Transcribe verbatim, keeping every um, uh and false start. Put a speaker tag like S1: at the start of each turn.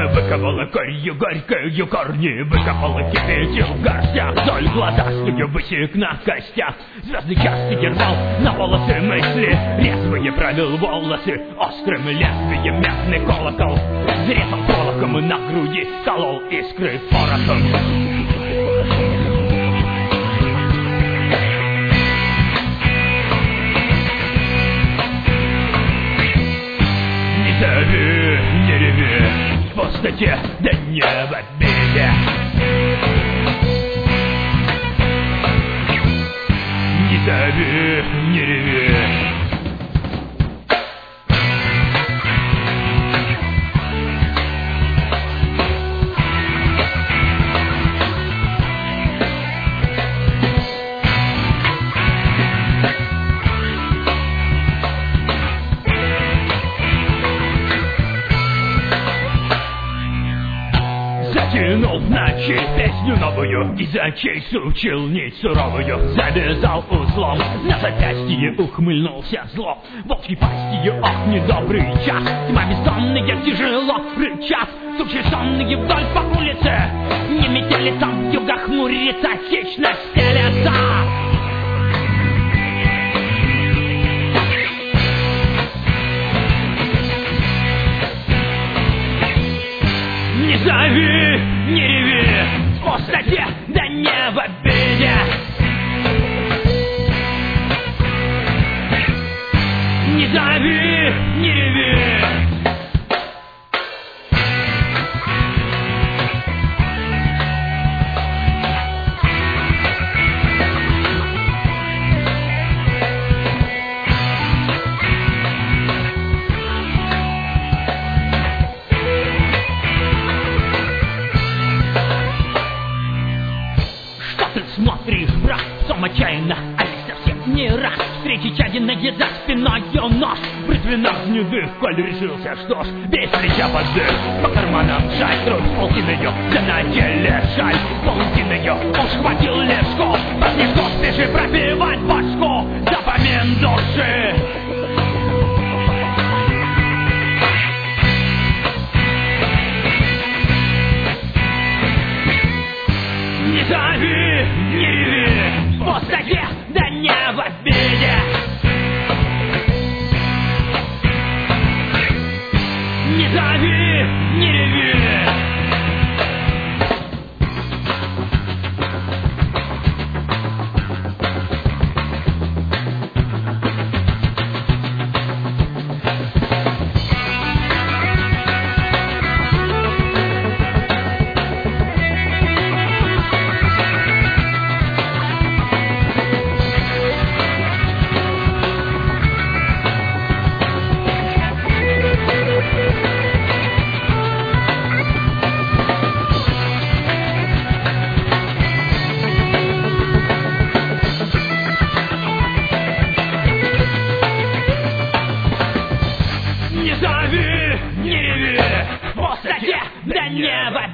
S1: Мы выковала корью горькою корни, выкопала кипятил в горстях, вдоль глаза студию высек на костях. Звездный час ты рвал на волосы мысли, резвые провел волосы острым лезвием, медный колокол зарезал колоком и на груди колол искры порохом. Не зови, не реви, в пустоте, да не в обиде. Не зови, не реви. Затянул в ночи песню новую, из очей сучил нить суровую, завязал узлом на запястье, ухмыльнулся зло. Волчьей пастью, ох, недобрый час, тьма бессонные тяжело рычат, тучи сонные вдоль по улице, не метелица в юга хмурится, хищно стелется. Не зови, не реви, в пустоте, да не в обиде. Не зови, не реви. Смотришь, брат, сом отчаянно, а ведь совсем не раз встречи чадиные за спиною нож бритвенно гнедых, коль решился, что ж, без плеча подых, по карманам жаль, труд полтиною, да на деле жаль, полтиною, он схватил леску, под снежку спеши пробивать башку, запомин души. Не зови, не реви, в пустоте, да не в обиде. Не зови, не реви. Не зови, не реви, в пустоте, да не в обиде.